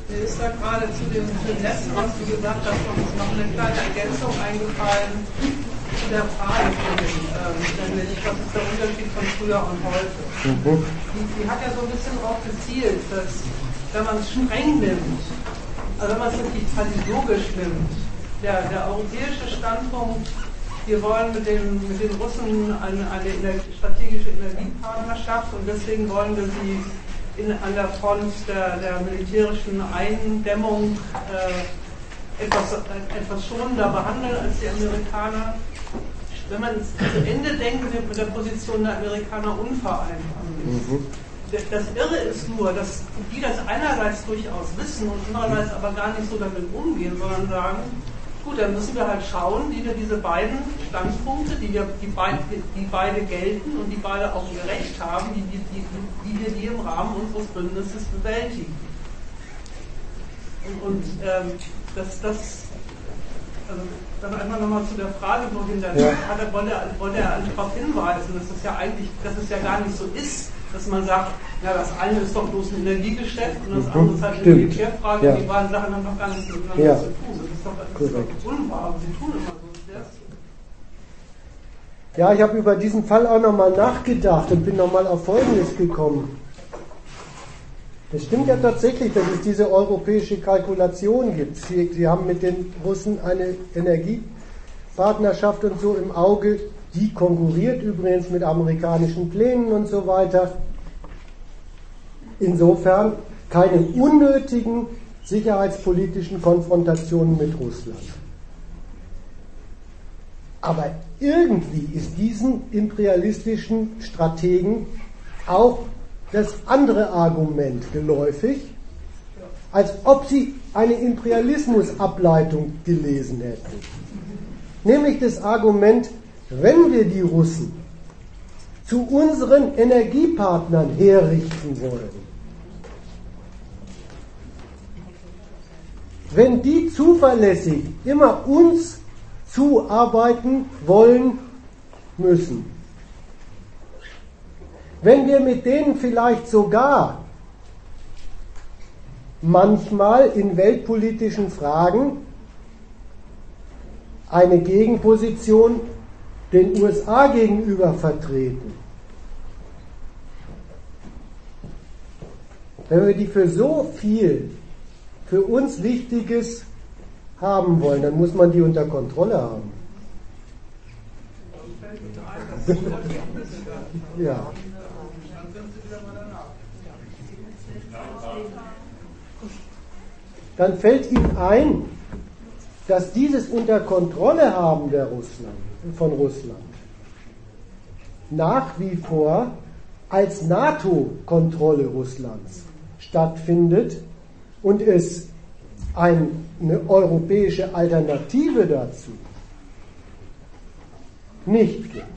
Mir ist da gerade zu dem letzten, was du gesagt hast, noch eine kleine Ergänzung eingefallen zu der Frage, nämlich was ist der Unterschied von früher und heute? Die hat ja so ein bisschen darauf gezielt, dass wenn man es streng nimmt, also wenn man es wirklich logisch nimmt, der europäische Standpunkt, wir wollen mit den Russen eine strategische Energiepartnerschaft und deswegen wollen wir sie an der Front der militärischen Eindämmung etwas schonender behandeln als die Amerikaner. Wenn man es zu Ende denkt, sind wir mit der Position der Amerikaner unvereinbar. Das Irre ist nur, dass die das einerseits durchaus wissen und andererseits aber gar nicht so damit umgehen, sondern sagen, gut, dann müssen wir halt schauen, wie wir diese beiden Standpunkte, die beide gelten und die beide auch ihr Recht haben, wie wir die im Rahmen unseres Bündnisses bewältigen. Also dann einmal nochmal zu der Frage, wohin der wollte er darauf hinweisen, dass es ja gar nicht so ist, dass man sagt, ja, das eine ist doch bloß ein Energiegeschäft und das andere ist halt eine Militärfrage, und die beiden Sachen haben doch gar nichts miteinander zu tun. Das ist doch unwahr, aber sie tun immer so. Ja, ich habe über diesen Fall auch nochmal nachgedacht und bin nochmal auf Folgendes gekommen. Es stimmt ja tatsächlich, dass es diese europäische Kalkulation gibt. Sie haben mit den Russen eine Energiepartnerschaft und so im Auge. Die konkurriert übrigens mit amerikanischen Plänen und so weiter. Insofern keine unnötigen sicherheitspolitischen Konfrontationen mit Russland. Aber irgendwie ist diesen imperialistischen Strategen auch das andere Argument geläufig, als ob sie eine Imperialismusableitung gelesen hätten. Nämlich das Argument, wenn wir die Russen zu unseren Energiepartnern herrichten wollen, wenn die zuverlässig immer uns zuarbeiten wollen müssen, wenn wir mit denen vielleicht sogar manchmal in weltpolitischen Fragen eine Gegenposition den USA gegenüber vertreten, wenn wir die für so viel für uns Wichtiges haben wollen, dann muss man die unter Kontrolle haben. Ja. Dann fällt ihm ein, dass dieses unter Kontrolle haben von Russland nach wie vor als NATO-Kontrolle Russlands stattfindet und es eine europäische Alternative dazu nicht gibt.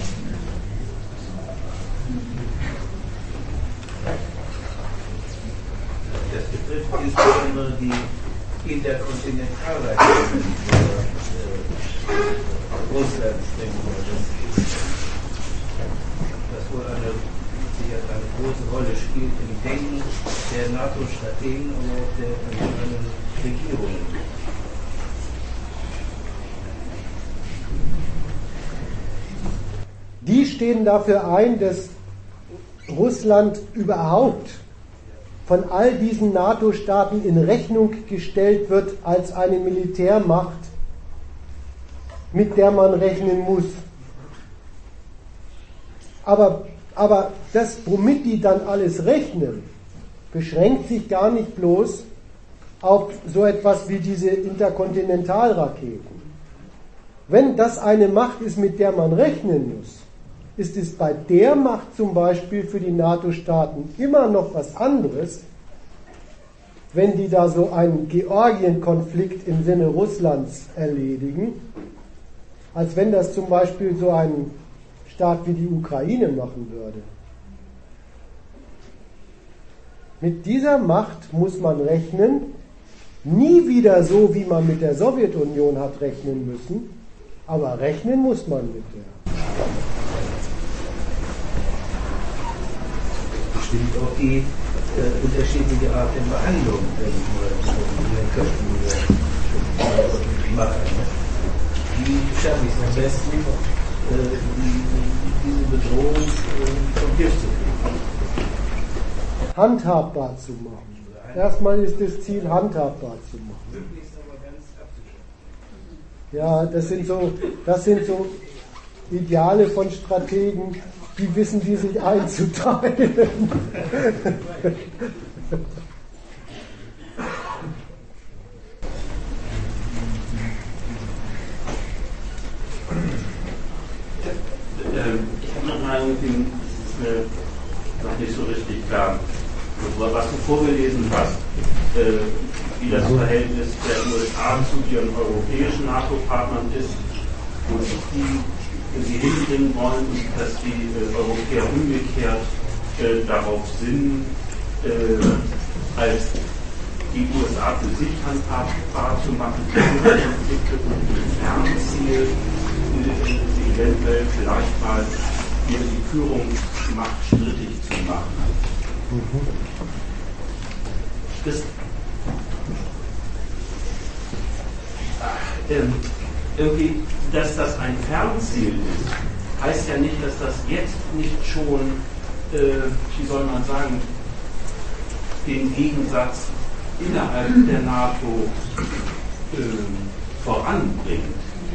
Das betrifft insbesondere die Interkontinentalreise Russlands, denke ich. Das wohl eine große Rolle spielt im Denken der NATO-Strategen und auch der Regierungen. Die stehen dafür ein, dass Russland überhaupt von all diesen NATO-Staaten in Rechnung gestellt wird als eine Militärmacht, mit der man rechnen muss. Aber das, womit die dann alles rechnen, beschränkt sich gar nicht bloß auf so etwas wie diese Interkontinentalraketen. Wenn das eine Macht ist, mit der man rechnen muss, ist es bei der Macht zum Beispiel für die NATO-Staaten immer noch was anderes, wenn die da so einen Georgien-Konflikt im Sinne Russlands erledigen, als wenn das zum Beispiel so ein Staat wie die Ukraine machen würde. Mit dieser Macht muss man rechnen, nie wieder so, wie man mit der Sowjetunion hat rechnen müssen, aber rechnen muss man mit der. Bestimmt auch die unterschiedliche Art der Behandlung machen. Wie schaffe ich es am besten, diese Bedrohung vom Tisch zu kriegen? Handhabbar zu machen. Erstmal ist das Ziel, handhabbar zu machen. Möglichst aber ganz abzuschaffen. Ja, das sind so Ideale von Strategen, die wissen, die sich einzuteilen. Ich habe noch mal irgendwie, das ist mir noch nicht so richtig klar, was du vorgelesen hast, wie das Verhältnis der USA zu ihren europäischen NATO-Partnern ist, wo sie hinbringen wollen und dass die Europäer umgekehrt darauf sinnen, als die USA für sich handhabbar zu machen, und Fernziel, sie eventuell vielleicht mal hier die Führungsmacht strittig zu machen. Das irgendwie, dass das ein Fernziel ist, heißt ja nicht, dass das jetzt nicht schon, wie soll man sagen, den Gegensatz innerhalb der NATO voranbringt.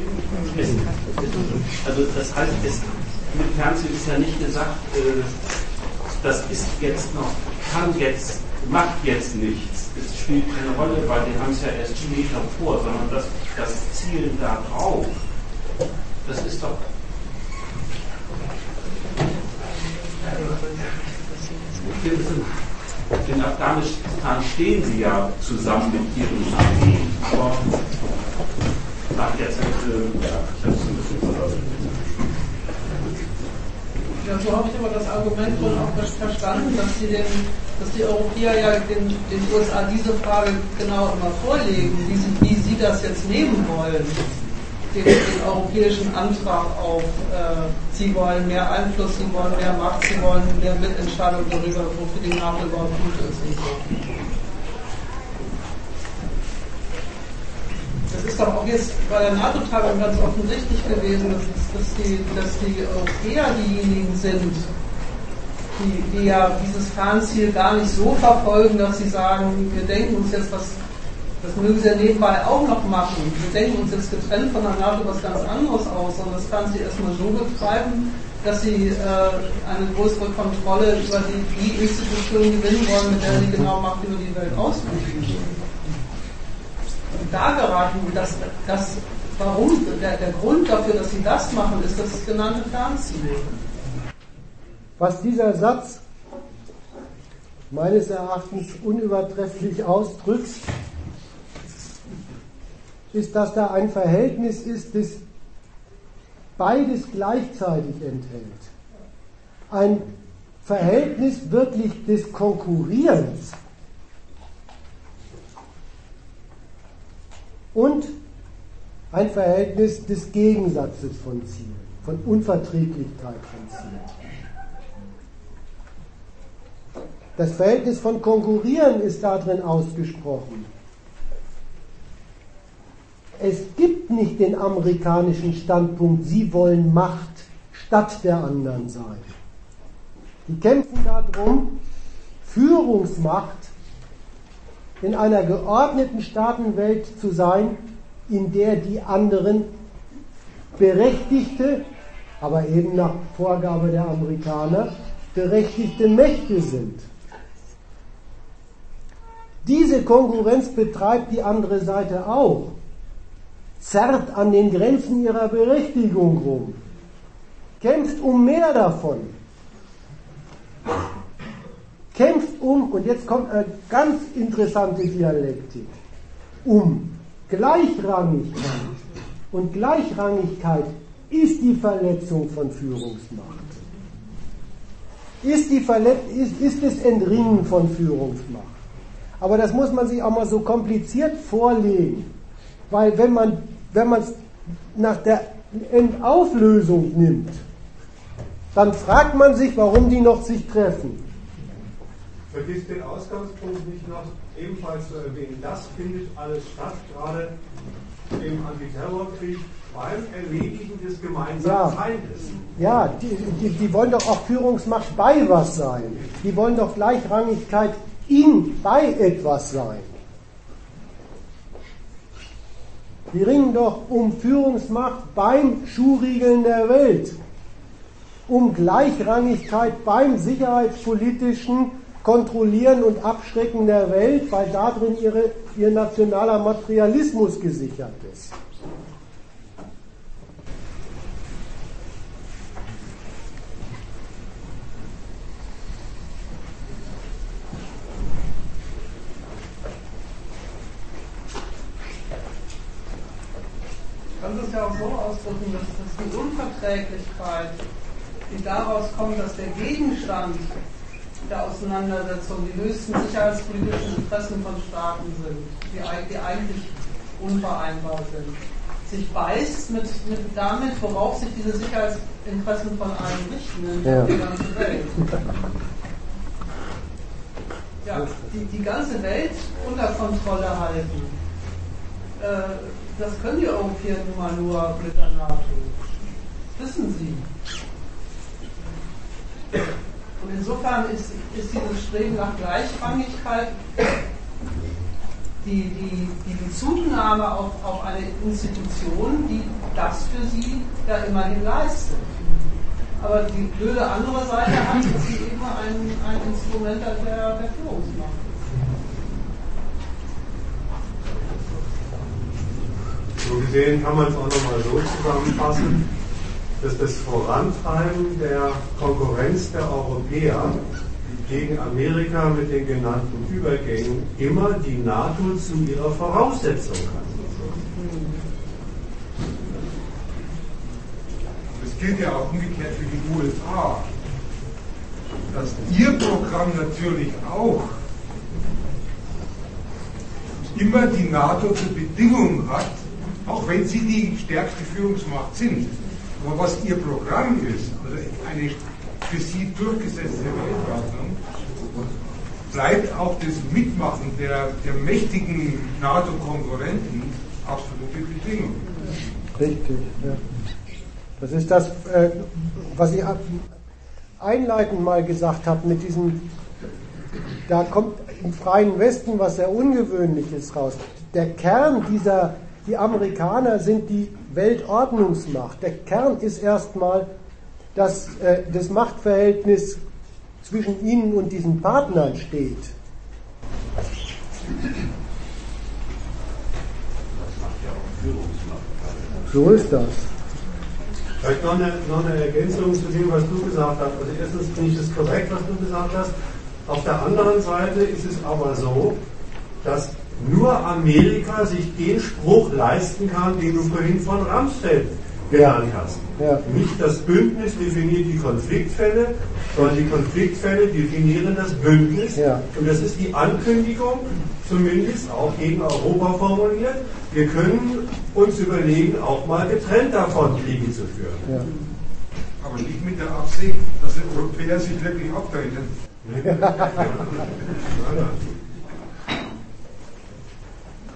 Also das heißt, mit Fernziel ist ja nicht gesagt, das ist jetzt noch, macht jetzt nichts, es spielt keine Rolle, weil die haben es ja erst später vor, sondern das Ziel da drauf, das ist doch. In Afghanistan stehen sie ja zusammen mit ihren Armeen, aber jetzt, ich habe es ein bisschen verlassen. Ja, so habe ich aber das Argument schon auch verstanden, dass die Europäer ja den USA diese Frage genau immer vorlegen, wie sie das jetzt nehmen wollen, den europäischen Antrag auf, sie wollen mehr Einfluss, sie wollen mehr Macht, sie wollen mehr Mitentscheidung darüber, wofür die NATO überhaupt gut ist und so. Das ist doch auch jetzt bei der NATO-Tagung ganz offensichtlich gewesen, dass die Europäer diejenigen sind, die ja dieses Fernziel gar nicht so verfolgen, dass sie sagen, wir denken uns jetzt das mögen sie ja nebenbei auch noch machen, wir denken uns jetzt getrennt von der NATO was ganz anderes aus, sondern das Fernziel erstmal so betreiben, dass sie eine größere Kontrolle über die Institutionen gewinnen wollen, mit der sie genau Macht über die Welt ausüben. Und da geraten, warum, der Grund dafür, dass sie das machen, ist das genannte Fernziel. Was dieser Satz meines Erachtens unübertrefflich ausdrückt, ist, dass da ein Verhältnis ist, das beides gleichzeitig enthält. Ein Verhältnis wirklich des Konkurrierens und ein Verhältnis des Gegensatzes von Zielen, von Unverträglichkeit von Zielen. Das Verhältnis von Konkurrieren ist darin ausgesprochen. Es gibt nicht den amerikanischen Standpunkt, sie wollen Macht statt der anderen sein. Die kämpfen darum, Führungsmacht in einer geordneten Staatenwelt zu sein, in der die anderen berechtigte, aber eben nach Vorgabe der Amerikaner, berechtigte Mächte sind. Diese Konkurrenz betreibt die andere Seite auch, zerrt an den Grenzen ihrer Berechtigung rum, kämpft um mehr davon, kämpft und jetzt kommt eine ganz interessante Dialektik, um Gleichrangigkeit. Und Gleichrangigkeit ist die Verletzung von Führungsmacht. Ist das Entringen von Führungsmacht. Aber das muss man sich auch mal so kompliziert vorlegen. Weil wenn man es nach der Endauflösung nimmt, dann fragt man sich, warum die noch sich treffen. vergisst den Ausgangspunkt nicht noch ebenfalls zu erwähnen. Das findet alles statt, gerade im Antiterrorkrieg, beim Erledigen des gemeinsamen Feindes. Ja, die wollen doch auch Führungsmacht bei was sein. Die wollen doch Gleichrangigkeit bei etwas sein. Die ringen doch um Führungsmacht beim Schuhriegeln der Welt, um Gleichrangigkeit beim sicherheitspolitischen Kontrollieren und Abschrecken der Welt, weil darin ihr nationaler Materialismus gesichert ist. Man kann es ja auch so ausdrücken, dass die Unverträglichkeit, die daraus kommt, dass der Gegenstand der Auseinandersetzung die höchsten sicherheitspolitischen Interessen von Staaten sind, die eigentlich unvereinbar sind, sich beißt mit damit, worauf sich diese Sicherheitsinteressen von allen richten, nämlich auf die ganze Welt. Ja, die ganze Welt unter Kontrolle halten. Das können die Europäer nun nur mit der NATO. Das wissen sie. Und insofern ist dieses Streben nach Gleichrangigkeit die Bezugnahme auf eine Institution, die das für sie ja immerhin leistet. Aber die blöde andere Seite hat, dass sie eben ein Instrument der Führungsmacht ist. So gesehen kann man es auch nochmal so zusammenfassen, dass das Vorantreiben der Konkurrenz der Europäer gegen Amerika mit den genannten Übergängen immer die NATO zu ihrer Voraussetzung hat. Das gilt ja auch umgekehrt für die USA, dass ihr Programm natürlich auch immer die NATO zur Bedingung hat, auch wenn sie die stärkste Führungsmacht sind. Aber was ihr Programm ist, also eine für sie durchgesetzte Weltordnung, bleibt auch das Mitmachen der mächtigen NATO-Konkurrenten absolute Bedingung. Richtig, ja. Das ist das, was ich einleitend mal gesagt habe, mit diesem, da kommt im Freien Westen was sehr Ungewöhnliches raus. Der Kern die Amerikaner sind die Weltordnungsmacht. Der Kern ist erstmal dass das Machtverhältnis zwischen ihnen und diesen Partnern steht. Das macht ja auch Führungsmacht. So ist das. Vielleicht noch eine Ergänzung zu dem, was du gesagt hast. Also erstens finde ich das korrekt, was du gesagt hast. Auf der anderen Seite ist es aber so, dass nur Amerika sich den Spruch leisten kann, den du vorhin von Rumsfeld genannt hast. Ja. Nicht das Bündnis definiert die Konfliktfälle, sondern die Konfliktfälle definieren das Bündnis. Ja. Und das ist die Ankündigung, zumindest auch gegen Europa formuliert. Wir können uns überlegen, auch mal getrennt davon Kriege zu führen. Ja. Aber nicht mit der Absicht, dass die Europäer sich wirklich abteilen.